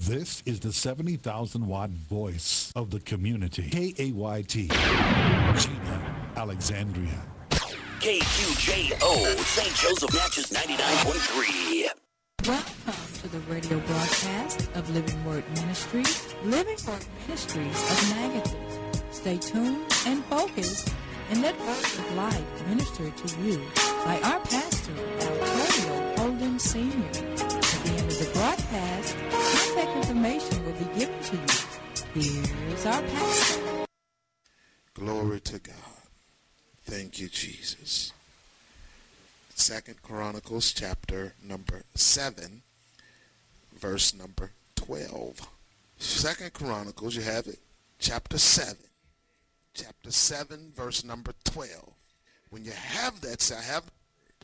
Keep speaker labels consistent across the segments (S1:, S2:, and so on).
S1: This is the 70,000 watt voice of the community. KAYT, Gina, Alexandria.
S2: KQJO, St. Joseph Natchez 99.3.
S3: Welcome to the radio broadcast of Living Word Ministries, Living Word Ministries of Natchez. Stay tuned and focused, and let words of life minister to you by our pastor, Antonio Holden Sr. At the end of the broadcast, contact information will be given to you. Here's our pastor.
S4: Glory to God. Thank you, Jesus. 2nd Chronicles chapter number 7, verse number 12. 2nd Chronicles, you have it, chapter 7. Chapter 7, verse number 12. When you have that, say, I have the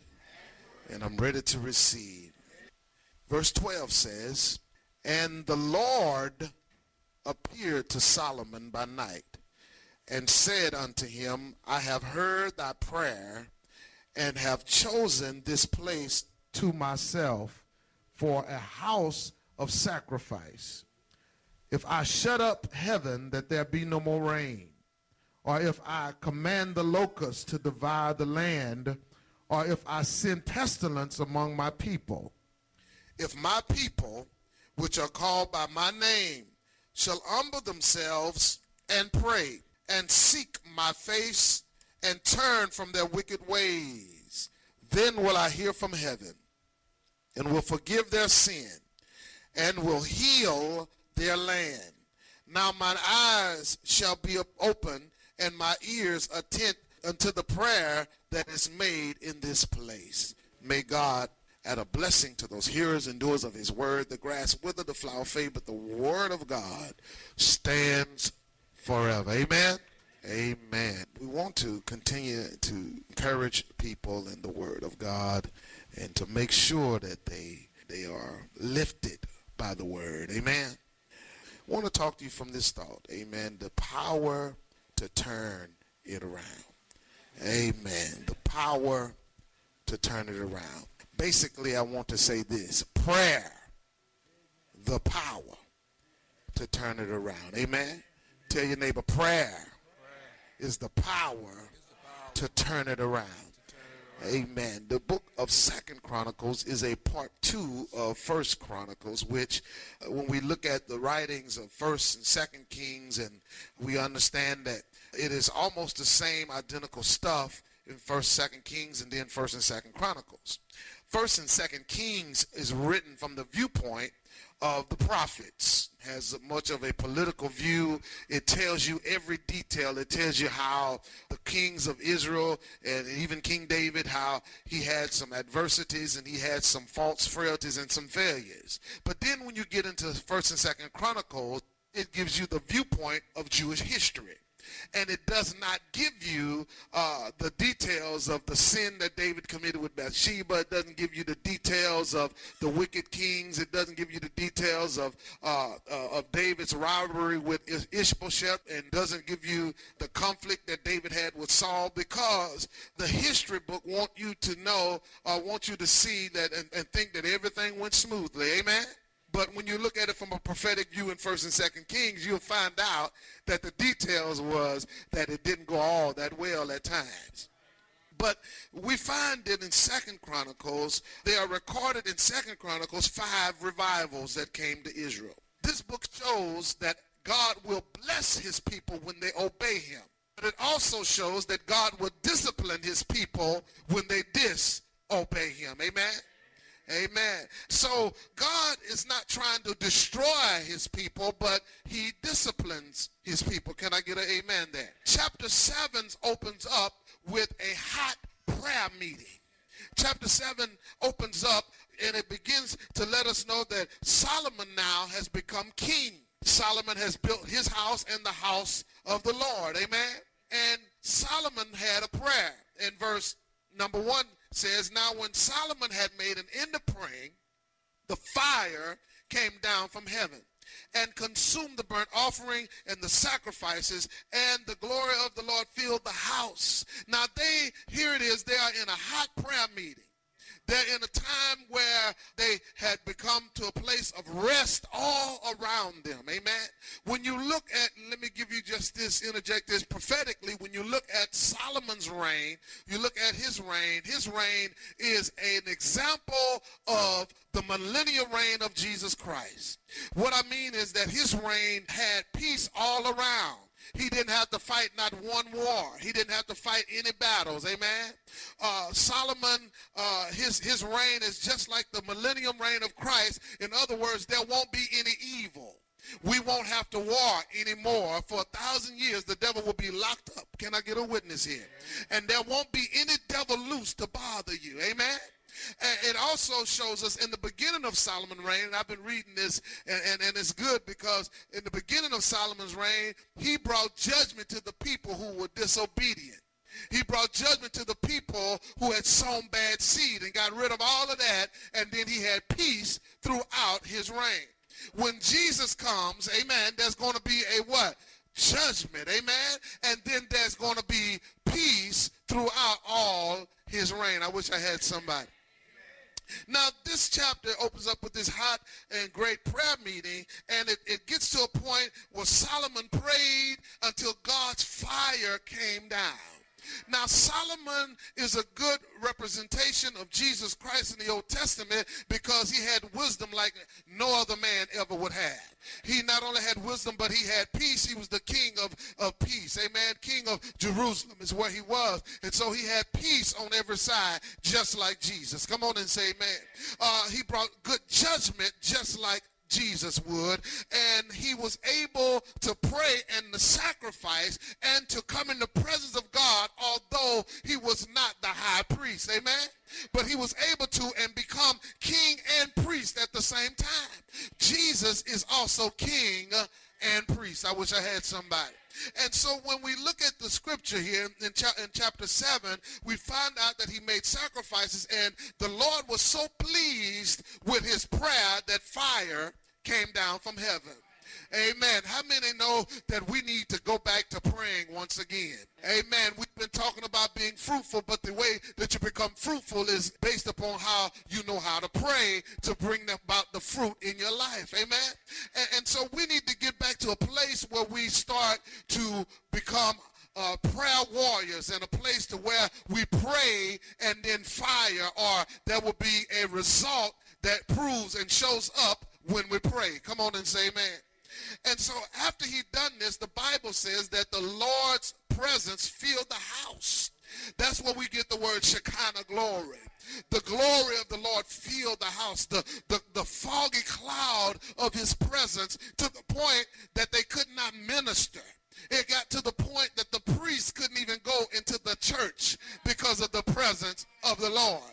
S4: word, and I'm ready to receive. Verse 12 says, And the Lord appeared to Solomon by night, and said unto him, I have heard thy prayer, and have chosen this place to myself for a house of sacrifice. If I shut up heaven that there be no more rain, or if I command the locusts to devour the land, or if I send pestilence among my people, if my people, which are called by my name, shall humble themselves and pray, and seek my face, and turn from their wicked ways, then will I hear from heaven, and will forgive their sin, and will heal their land. Now mine eyes shall be open, and my ears attent unto the prayer that is made in this place. May God add a blessing to those hearers and doers of his word. The grass wither, the flower fade, but the word of God stands forever. Amen. Amen. We want to continue to encourage people in the word of God and to make sure that they are lifted by the word. Amen. I want to talk to you from this thought. Amen. The power to turn it around. Amen. The power to turn it around. Basically, I want to say this. Prayer, the power to turn it around. Amen. Tell your neighbor, prayer is the power to turn it around. Amen. The book of 2nd Chronicles is a part 2 of 1st Chronicles, which when we look at the writings of 1st and 2nd Kings, and we understand that it is almost the same identical stuff in 1st, 2nd Kings, and then 1st and 2nd Chronicles. 1st and 2nd Kings is written from the viewpoint of the prophets, has much of a political view. It tells you every detail. It tells you how the kings of Israel and even King David, how he had some adversities and he had some false frailties and some failures. But then when you get into 1st and 2nd Chronicles, it gives you the viewpoint of Jewish history. And it does not give you the details of the sin that David committed with Bathsheba. It doesn't give you the details of the wicked kings. It doesn't give you the details of David's rivalry with Ishbosheth, and doesn't give you the conflict that David had with Saul, because the history book want you to know, want you to see that and think that everything went smoothly. Amen? But when you look at it from a prophetic view in 1st and 2nd Kings, you'll find out that the details was that it didn't go all that well at times. But we find that in 2nd Chronicles, they are recorded in 2nd Chronicles 5 revivals that came to Israel. This book shows that God will bless his people when they obey him. But it also shows that God will discipline his people when they disobey him. Amen? Amen. So God is not trying to destroy his people, but he disciplines his people. Can I get an amen there? Chapter 7 opens up with a hot prayer meeting. Chapter 7 opens up and it begins to let us know that Solomon now has become king. Solomon has built his house and the house of the Lord. Amen. And Solomon had a prayer. In verse number 1 says, Now when Solomon had made an end of praying, the fire came down from heaven and consumed the burnt offering and the sacrifices, and the glory of the Lord filled the house. Now here it is, they are in a hot prayer meeting. They're in a time where they had become to a place of rest all around them. Amen. When you look at, let me give you just this, interject this prophetically, when you look at Solomon's reign, you look at his reign is an example of the millennial reign of Jesus Christ. What I mean is that his reign had peace all around. He didn't have to fight not one war. He didn't have to fight any battles. Amen. Solomon, his reign is just like the millennium reign of Christ. In other words, there won't be any evil. We won't have to war anymore. For 1,000 years, the devil will be locked up. Can I get a witness here? And there won't be any devil loose to bother you. Amen. And it also shows us in the beginning of Solomon's reign, and I've been reading this, and it's good because in the beginning of Solomon's reign, he brought judgment to the people who were disobedient. He brought judgment to the people who had sown bad seed and got rid of all of that, and then he had peace throughout his reign. When Jesus comes, amen, there's going to be a what? Judgment, amen? And then there's going to be peace throughout all his reign. I wish I had somebody. Now, this chapter opens up with this hot and great prayer meeting, and it gets to a point where Solomon prayed until God's fire came down. Now, Solomon is a good representation of Jesus Christ in the Old Testament because he had wisdom like no other man ever would have. He not only had wisdom, but he had peace. He was the king of peace. Amen. King of Jerusalem is where he was. And so he had peace on every side, just like Jesus. Come on and say amen. He brought good judgment just like Jesus would, and he was able to pray and to sacrifice and to come in the presence of God, although he was not the high priest. Amen. But he was able to and become king and priest at the same time. Jesus is also king and priest. I wish I had somebody. And so when we look at the scripture here in chapter 7, we find out that he made sacrifices, and the Lord was so pleased with his prayer that fire came down from heaven. Amen. How many know that we need to go back to praying once again? Amen. We've been talking about being fruitful, but the way that you become fruitful is based upon how you know how to pray to bring about the fruit in your life. Amen. And so we need to get back to a place where we start to become prayer warriors, and a place to where we pray and then fire, or there will be a result that proves and shows up when we pray. Come on and say amen. And so after he done this, the Bible says that the Lord's presence filled the house. That's where we get the word Shekinah glory. The glory of the Lord filled the house, the foggy cloud of his presence, to the point that they could not minister. It got to the point that the priests couldn't even go into the church because of the presence of the Lord.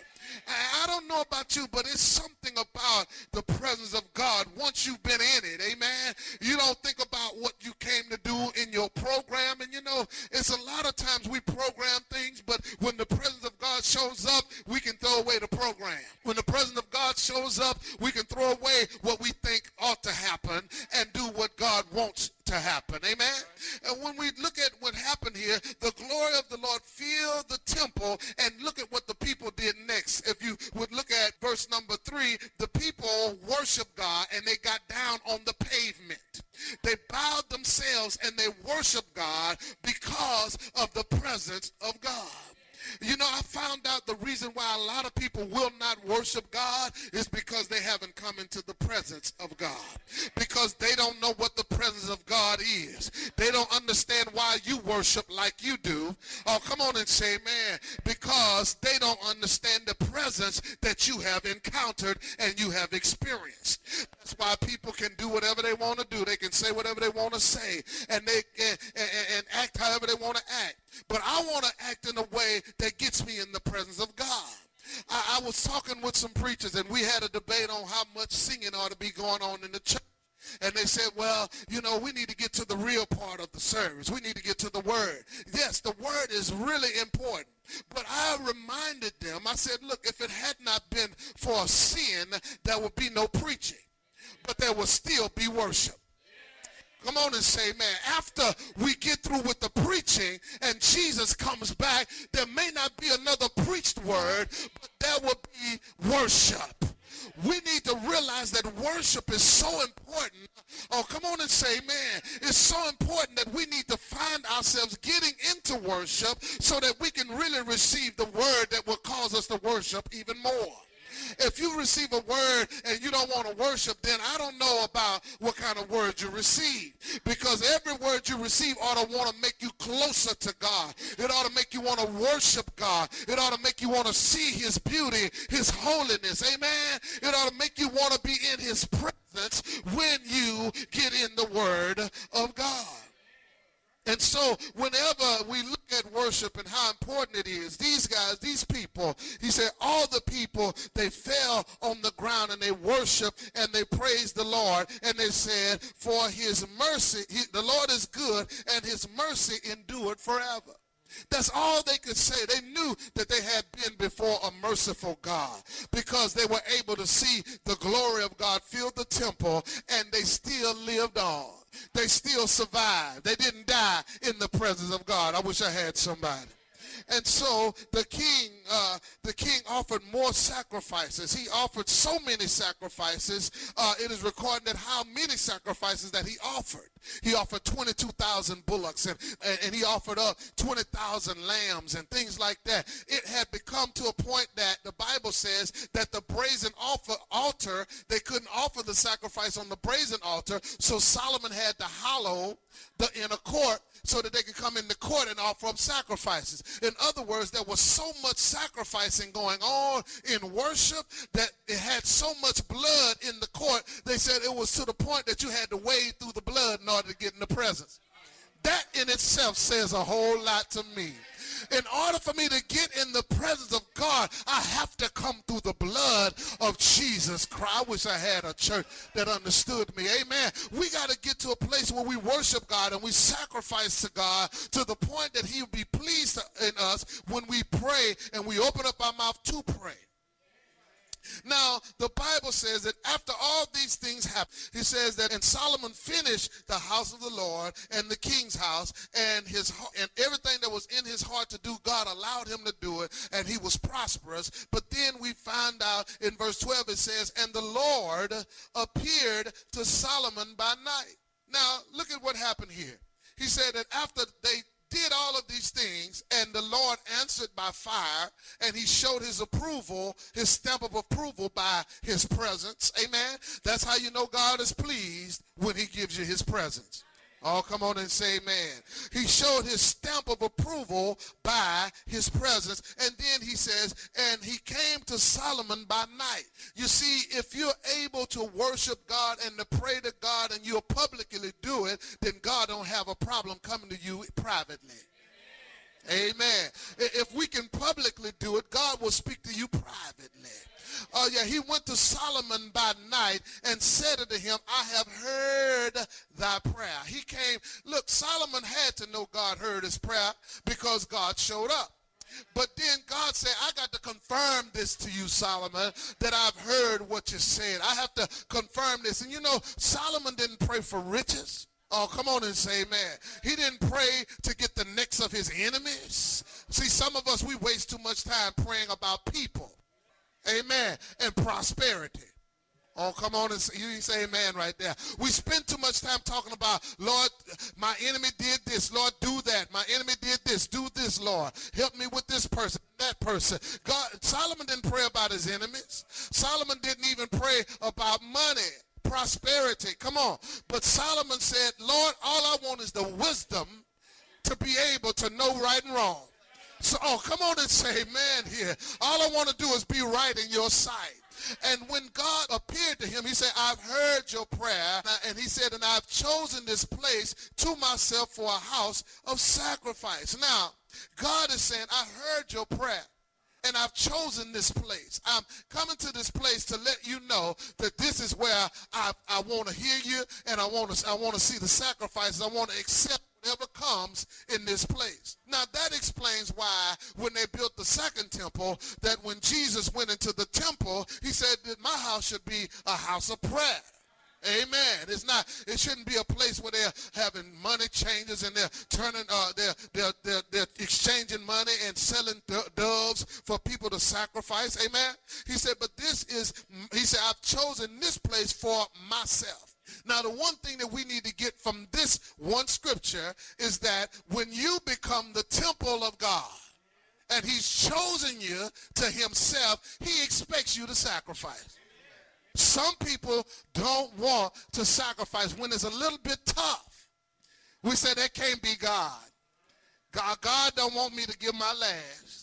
S4: I don't know about you, but it's something about the presence of God once you've been in it. Amen. You don't think about what you came to do in your program. And you know, it's a lot of times we program things, but when the presence of God shows up, we can throw away the program. When the presence of God shows up, we can throw away what we think ought to happen and do what God wants to happen. Amen. And when we look at what happened here, the glory of the Lord filled the temple, and look at what the people did next. If you would look at verse number 3, the people worshiped God and they got down on the pavement. They bowed themselves and they worshiped God because of the presence of God. You know, I found out the reason why a lot of people will not worship God is because they haven't come into the presence of God. Because they don't know what the presence of God is. They don't understand why you worship like you do. Oh, come on and say amen. Because they don't understand the presence that you have encountered and you have experienced. That's why people can do whatever they want to do. They can say whatever they want to say, and they and act however they want to act. But I want to act in a way that gets me in the presence of God. I was talking with some preachers, and we had a debate on how much singing ought to be going on in the church. And they said, well, you know, we need to get to the real part of the service. We need to get to the word. Yes, the word is really important. But I reminded them, I said, look, if it had not been for sin, there would be no preaching. But there will still be worship. Come on and say, man, after we get through with the preaching and Jesus comes back, there may not be another preached word, but there will be worship. We need to realize that worship is so important. Oh, ourselves getting into worship so that we can really receive the word that will cause us to worship even more. If you receive a word and you don't want to worship, then I don't know about what kind of word you receive. Because every word you receive ought to want to make you closer to God. It ought to make you want to worship God. It ought to make you want to see his beauty, his holiness. Amen. It ought to make you want to be in his presence when you get in the word of God. And so whenever we look at worship and how important it is, these guys, these people, he said all the people, they fell on the ground and they worshiped and they praised the Lord. And they said, for his mercy, the Lord is good and his mercy endured forever. That's all they could say. They knew that they had been before a merciful God because they were able to see the glory of God fill the temple, and they still lived on. They still survived. They didn't die in the presence of God. I wish I had somebody. And so the king offered more sacrifices. He offered so many sacrifices. It is recorded that how many sacrifices that he offered. He offered 22,000 bullocks and he offered up 20,000 lambs and things like that. It had become to a point that the Bible says that the brazen altar, they couldn't offer the sacrifice on the brazen altar, so Solomon had to hollow the inner court so that they could come in the court and offer up sacrifices. In other words, there was so much sacrificing going on in worship that it had so much blood in the court, they said it was to the point that you had to wade through the blood in order to get in the presence. That in itself says a whole lot to me. In order for me to get in the presence of God, I have to come through the blood of Jesus Christ. I wish I had a church that understood me. Amen. We got to get to a place where we worship God and we sacrifice to God to the point that he will be pleased in us when we pray and we open up our mouth to pray. Now, the Bible says that after all these things happened, he says that, and Solomon finished the house of the Lord and the king's house, and everything that was in his heart to do, God allowed him to do it, and he was prosperous. But then we find out in verse 12, it says, and the Lord appeared to Solomon by night. Now, look at what happened here. He said that after they did all of these things, and the Lord answered by fire, and he showed his approval, his stamp of approval by his presence. Amen. That's how you know God is pleased, when he gives you his presence. Oh, come on and say amen. He showed his stamp of approval by his presence. And then he says, and he came to Solomon by night. You see, if you're able to worship God and to pray to God and you'll publicly do it, then God don't have a problem coming to you privately. Amen. If we can publicly do it, God will speak to you privately. He went to Solomon by night and said unto him, I have heard thy prayer. He came. Look, Solomon had to know God heard his prayer because God showed up. But then God said, I got to confirm this to you, Solomon, that I've heard what you said. I have to confirm this. And you know, Solomon didn't pray for riches. Oh, come on and say amen. He didn't pray to get the necks of his enemies. See, some of us, we waste too much time praying about people. Amen. And prosperity. Oh, come on and say, you say amen right there. We spend too much time talking about, Lord, my enemy did this. Lord, do that. My enemy did this. Do this, Lord. Help me with this person, that person. Solomon didn't pray about his enemies. Solomon didn't even pray about money, prosperity. Come on. But Solomon said, Lord, all I want is the wisdom to be able to know right and wrong. So, oh, come on and say amen here. All I want to do is be right in your sight. And when God appeared to him, he said, I've heard your prayer. And he said, and I've chosen this place to myself for a house of sacrifice. Now, God is saying, I heard your prayer. And I've chosen this place. I'm coming to this place to let you know that this is where I want to hear you, and I want to see the sacrifices. I want to accept whatever comes in this place. Now that explains why when they built the second temple, that when Jesus went into the temple, he said that my house should be a house of prayer. Amen. It shouldn't be a place where they're having money changes and they're turning, they're exchanging money and selling doves for people to sacrifice. Amen. He said, but he said, I've chosen this place for myself. Now, the one thing that we need to get from this one scripture is that when you become the temple of God and he's chosen you to himself, he expects you to sacrifice. Some people don't want to sacrifice when it's a little bit tough. We say that can't be God. God don't want me to give my last.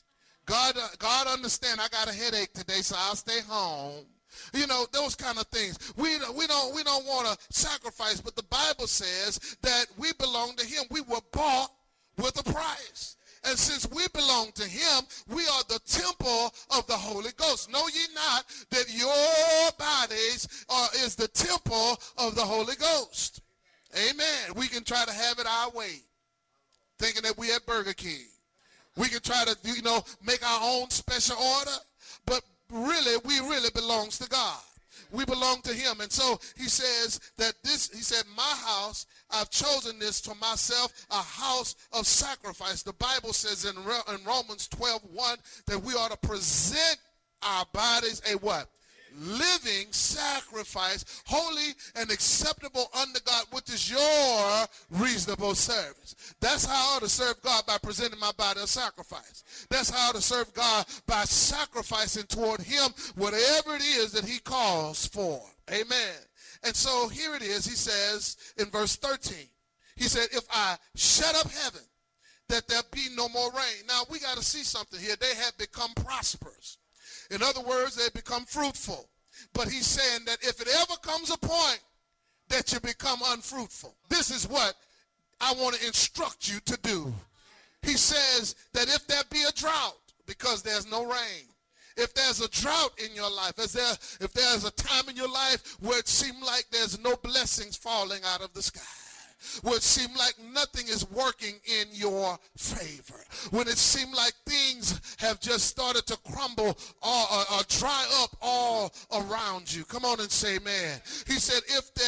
S4: God understand I got a headache today, so I'll stay home. You know, those kind of things. We don't want to sacrifice, but the Bible says that we belong to him. We were bought with a price. And since we belong to him, we are the temple of the Holy Ghost. Know ye not that your bodies is the temple of the Holy Ghost? Amen. We can try to have it our way, thinking that we at Burger King. We can try to, make our own special order, but really, we really belongs to God. We belong to him. And so he says that he said, my house, I've chosen this to myself, a house of sacrifice. The Bible says in Romans 12:1 that we ought to present our bodies a what? Living sacrifice, holy and acceptable unto God, which is your reasonable service. That's how I ought to serve God, by presenting my body a sacrifice. That's how I ought to serve God, by sacrificing toward him whatever it is that he calls for. Amen. And so here it is. He says in verse 13, he said, if I shut up heaven, that there be no more rain. Now we got to see something here. They have become prosperous. In other words, they become fruitful. But he's saying that if it ever comes a point that you become unfruitful, this is what I want to instruct you to do. He says that if there be a drought, because there's no rain, if there's a drought in your life, if there's a time in your life where it seems like there's no blessings falling out of the sky, where it seems like nothing is working in your favor, when it seems like things have just started to crumble or dry up all around you. Come on and say amen. He said,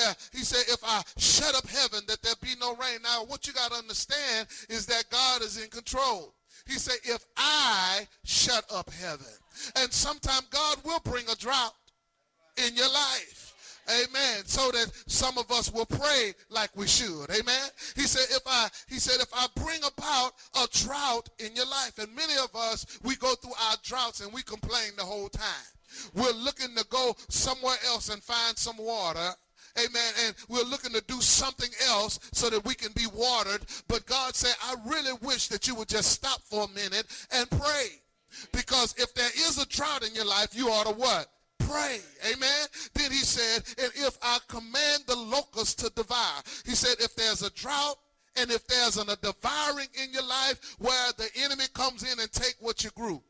S4: if I shut up heaven, that there be no rain. Now, what you got to understand is that God is in control. He said, if I shut up heaven. And sometime God will bring a drought in your life. Amen. So that some of us will pray like we should. Amen. He said, if I bring about a drought in your life, and many of us, we go through our droughts and we complain the whole time. We're looking to go somewhere else and find some water. Amen. And we're looking to do something else so that we can be watered. But God said, I really wish that you would just stop for a minute and pray. Because if there is a drought in your life, you ought to what? Pray. Amen. Then he said, and if I command the locusts to devour. He said, if there's a drought and if there's a devouring in your life where the enemy comes in and take what you grew.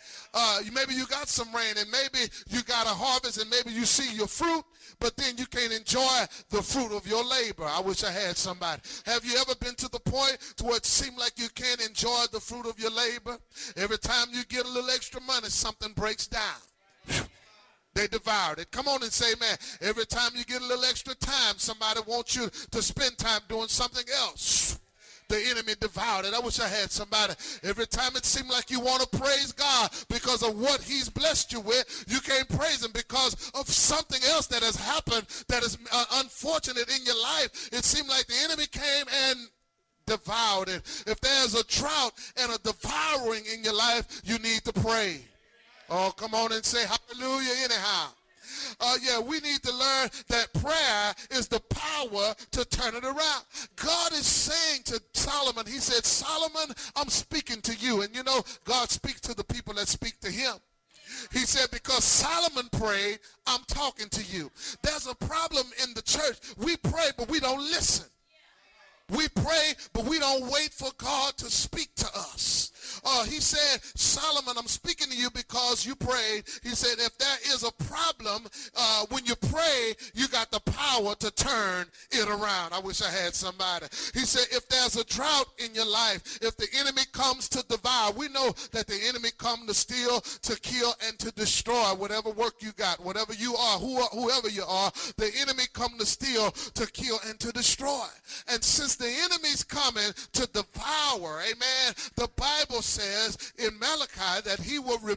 S4: Maybe you got some rain and maybe you got a harvest and maybe you see your fruit, but then you can't enjoy the fruit of your labor. I wish I had somebody. Have you ever been to the point to where it seemed like you can't enjoy the fruit of your labor? Every time you get a little extra money, something breaks down. They devoured it. Come on and say, man, every time you get a little extra time, somebody wants you to spend time doing something else. The enemy devoured it. I wish I had somebody. Every time it seemed like you want to praise God because of what he's blessed you with, you can't praise him because of something else that has happened that is unfortunate in your life. It seemed like the enemy came and devoured it. If there's a drought and a devouring in your life, you need to pray. Oh, come on and say hallelujah anyhow. We need to learn that prayer is the power to turn it around. God is saying to Solomon, he said, Solomon, I'm speaking to you. And you know, God speaks to the people that speak to him. He said, because Solomon prayed, I'm talking to you. There's a problem in the church. We pray, but we don't listen. We pray, but we don't wait for God to speak to us. He said, Solomon, I'm speaking to you because you prayed. He said, if there is a problem, when you pray, you got the power to turn it around. I wish I had somebody. He said, if there's a drought in your life, if the enemy comes to devour, we know that the enemy comes to steal, to kill, and to destroy whatever work you got, whatever you are, whoever you are, the enemy comes to steal, to kill, and to destroy. And since the enemy's coming to devour, amen, the Bible says in Malachi that he will rebuke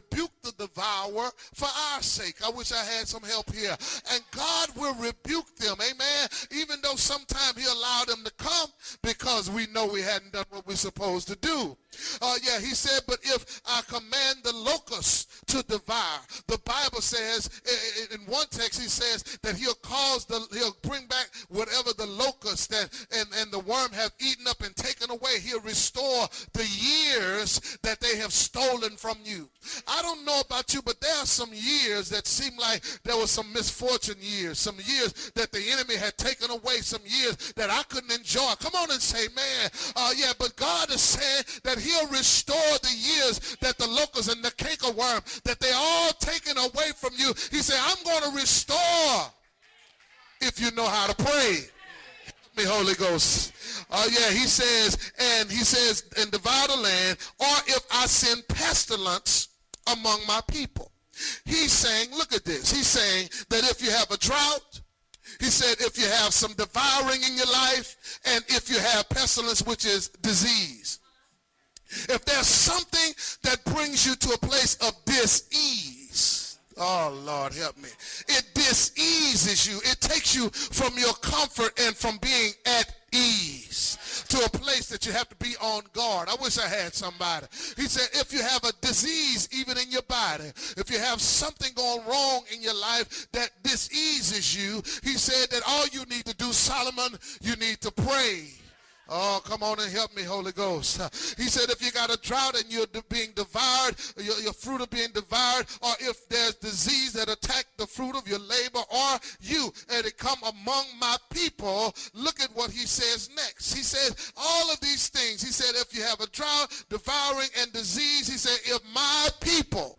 S4: the devourer for our sake. I wish I had some help here. And God will rebuke them, amen, even though sometimes he allowed them to come because we know we hadn't done what we're supposed to do. He said, but if I command the locusts to devour, the Bible says, in one text he says that he'll bring back whatever the locust and the worm have eaten up and taken away. He'll restore the years that they have stolen from you. I don't know about you, but there are some years that seem like there was some misfortune years, some years that the enemy had taken away, some years that I couldn't enjoy. Come on and say, man, but God is saying that he'll restore the years that the locusts and the cankerworm, that they all taken away from you. He said, I'm going to restore if you know how to pray. Help me, Holy Ghost. He says, and devour the land, or if I send pestilence among my people. He's saying, look at this. He's saying that if you have a drought, he said if you have some devouring in your life, and if you have pestilence, which is disease. If there's something that brings you to a place of dis-ease, oh, Lord, help me. It dis-eases you. It takes you from your comfort and from being at ease to a place that you have to be on guard. I wish I had somebody. He said, if you have a disease even in your body, if you have something going wrong in your life that diseases you, he said that all you need to do, Solomon, you need to pray. Oh, come on and help me, Holy Ghost. He said if you got a drought and you're being devoured, your fruit are being devoured, or if there's disease that attack the fruit of your labor or you, and it come among my people, look at what he says next. He says all of these things. He said if you have a drought, devouring, and disease, he said if my people,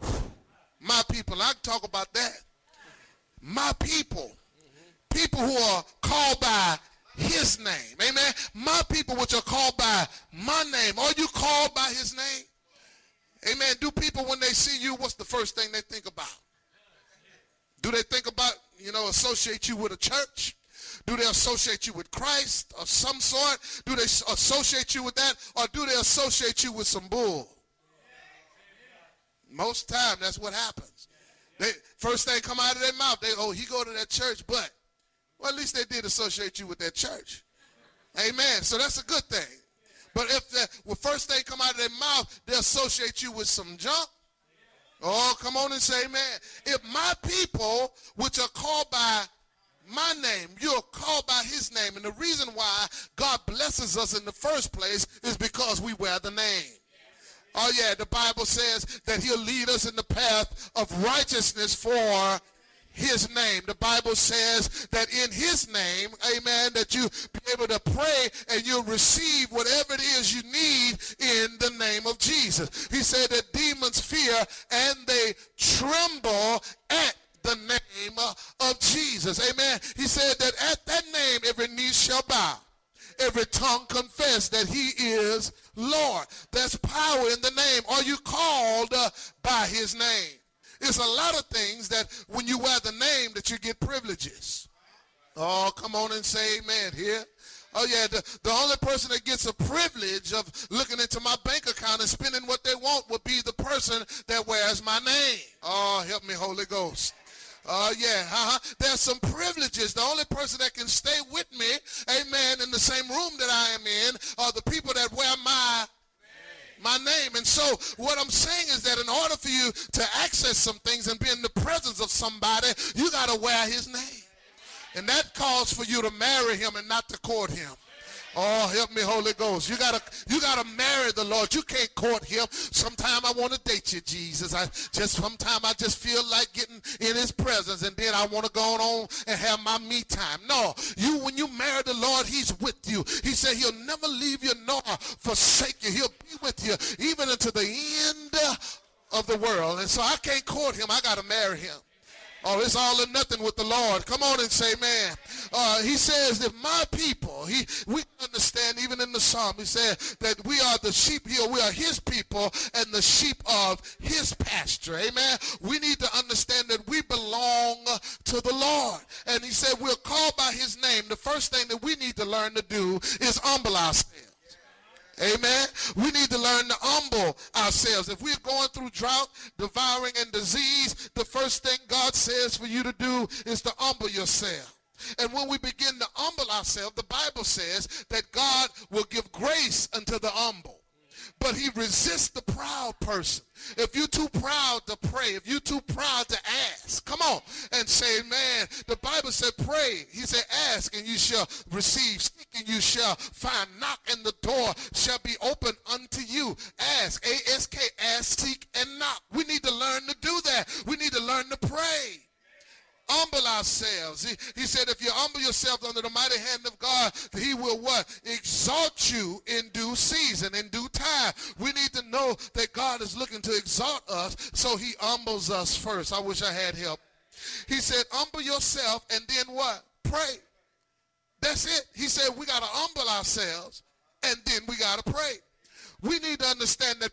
S4: I can talk about that. My people who are called by his name, amen. My people which are called by my name. Are you called by his name? Amen. Do people, when they see you, what's the first thing they think about? Do they think about, associate you with a church? Do they associate you with Christ of some sort? Do they associate you with that? Or do they associate you with some bull? Most time, that's what happens. First thing come out of their mouth, he go to that church, but well, at least they did associate you with that church. Amen. So that's a good thing. But if the first thing come out of their mouth, they associate you with some junk. Oh, come on and say amen. If my people, which are called by my name, you're called by his name. And the reason why God blesses us in the first place is because we wear the name. Oh, yeah, the Bible says that he'll lead us in the path of righteousness for his name. The Bible says that in his name, amen, that you be able to pray and you'll receive whatever it is you need in the name of Jesus. He said that demons fear and they tremble at the name of Jesus. Amen. He said that at that name every knee shall bow, every tongue confess that he is Lord. There's power in the name. Are you called by his name? It's a lot of things that when you wear the name that you get privileges. Oh, come on and say amen here. Oh, yeah, the only person that gets a privilege of looking into my bank account and spending what they want would be the person that wears my name. Oh, help me, Holy Ghost. There's some privileges. The only person that can stay with me, amen, in the same room that I am in are the people that wear my name. And so what I'm saying is that in order for you to access some things and be in the presence of somebody, you got to wear his name. And that calls for you to marry him and not to court him. Oh, help me, Holy Ghost. You gotta marry the Lord. You can't court him. Sometime I want to date you, Jesus. Sometime I just feel like getting in his presence, and then I want to go on and have my me time. No, when you marry the Lord, he's with you. He said he'll never leave you nor forsake you. He'll be with you even unto the end of the world. And so I can't court him. I got to marry him. Oh, it's all or nothing with the Lord. Come on and say, man. He says that my people, we understand even in the psalm, he said that we are the sheep here. We are his people and the sheep of his pasture. Amen. We need to understand that we belong to the Lord. And he said we're called by his name. The first thing that we need to learn to do is humble ourselves. Amen. We need to learn to humble ourselves. If we're going through drought, devouring, and disease, the first thing God says for you to do is to humble yourself. And when we begin to humble ourselves, the Bible says that God will give grace unto the humble. But he resists the proud person. If you're too proud to pray, if you're too proud to ask, come on and say, man, the Bible said pray. He said ask and you shall receive, seek and you shall find, knock and the door shall be open unto you. Ask, A-S-K, ask, seek, and knock. We need to learn to do that. We need to learn to pray. Humble ourselves. He said if you humble yourself under the mighty hand of God, he will what? Exalt you in due season, in due time. We need to know that God is looking to exalt us, so he humbles us first. I wish I had help. He said humble yourself and then what? Pray. That's it. He said we got to humble ourselves and then we got to pray. We need to understand that